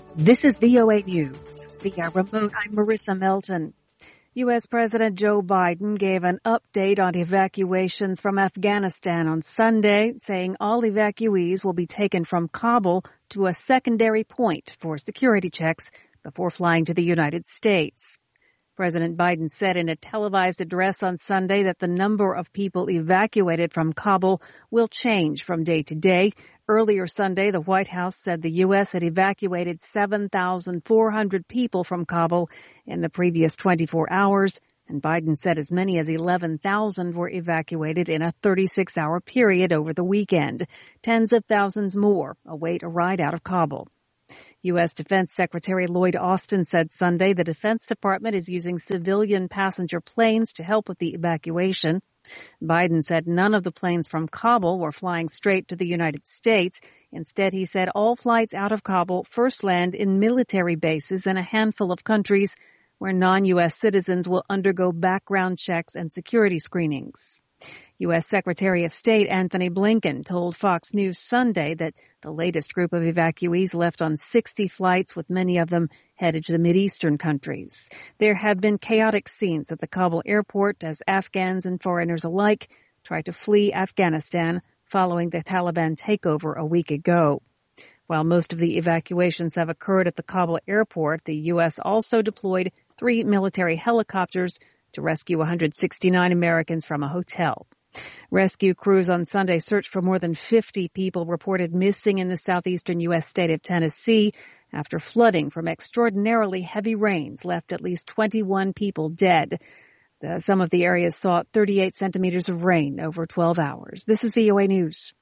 This is VOA News. Via remote, I'm Marissa Melton. U.S. President Joe Biden gave an update on evacuations from Afghanistan on Sunday, saying all evacuees will be taken from Kabul to a secondary point for security checks before flying to the United States. President Biden said in a televised address on Sunday that the number of people evacuated from Kabul will change from day to day. Earlier Sunday, the White House said the U.S. had evacuated 7,400 people from Kabul in the previous 24 hours, and Biden said as many as 11,000 were evacuated in a 36-hour period over the weekend. Tens of thousands more await a ride out of Kabul. U.S. Defense Secretary Lloyd Austin said Sunday the Defense Department is using civilian passenger planes to help with the evacuation. Biden said none of the planes from Kabul were flying straight to the United States. Instead, he said all flights out of Kabul first land in military bases in a handful of countries where non-U.S. citizens will undergo background checks and security screenings. U.S. Secretary of State Anthony Blinken told Fox News Sunday that the latest group of evacuees left on 60 flights, with many of them headed to the Mideastern countries. There have been chaotic scenes at the Kabul airport as Afghans and foreigners alike try to flee Afghanistan following the Taliban takeover a week ago. While most of the evacuations have occurred at the Kabul airport, the U.S. also deployed 3 military helicopters to rescue 169 Americans from a hotel. Rescue crews on Sunday searched for more than 50 people reported missing in the southeastern U.S. state of Tennessee after flooding from extraordinarily heavy rains left at least 21 people dead. Some of the areas saw 38 centimeters of rain over 12 hours. This is VOA News.